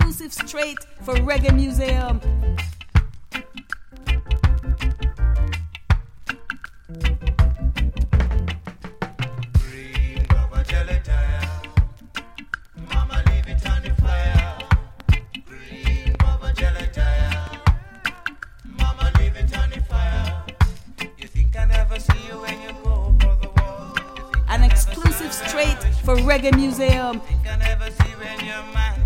exclusive straight for Reggae Museum. An exclusive straight for Reggae Museum. Think I never see when you're mine.